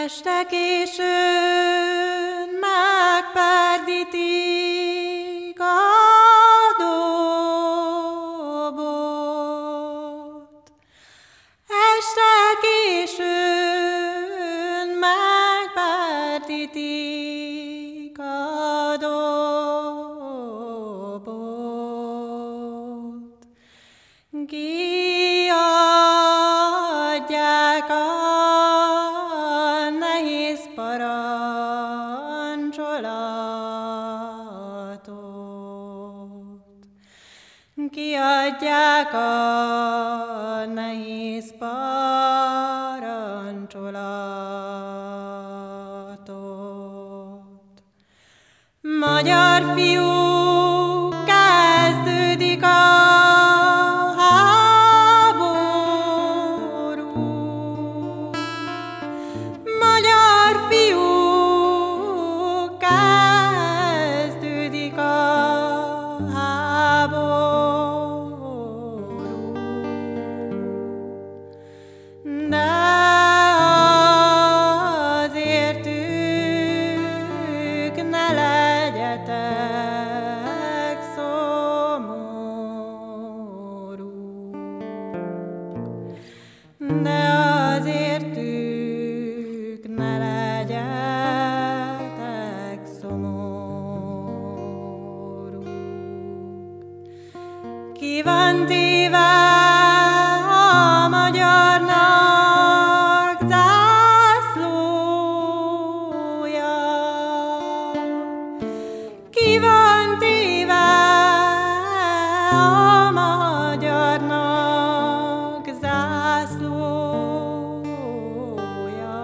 Este későn megperdítik a dobot. Este későn megperdítik a dobot. Kiadják a nehéz parancsolatot. Kiadják a nehéz parancsolatot. Magyar fiúk, kezdődik a háború. Magyar fiúk, kezdődik a háború. De azért ők ne legyetek szomorúk. De azért ők ne legyetek szomorúk. Ki van téve a magyarnak zászlója? Ki van téve a magyarnak zászlója?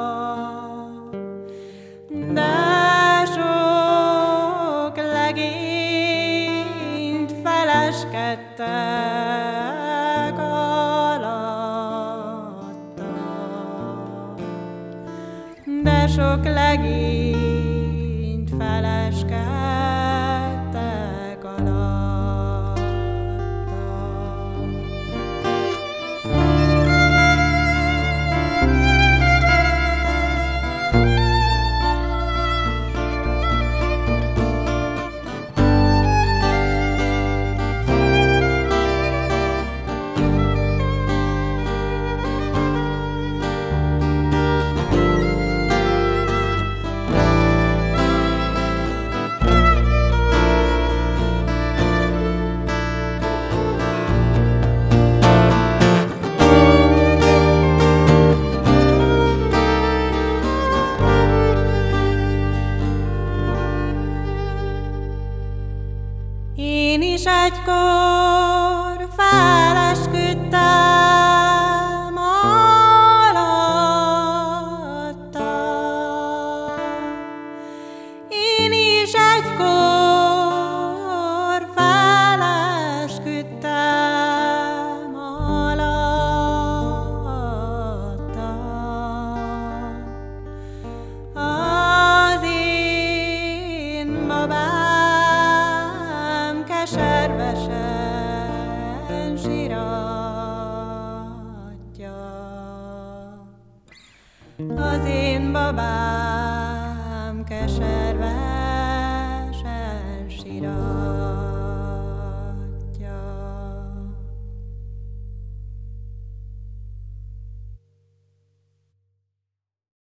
De sok legényt feleskedtek alatta. De sok legényt feleskedtek alatta. Én is egykor felesküdtem alatta. Én is egykor felesküdtem alatta. Az én babám keservesen síratja. Az én babám keservesen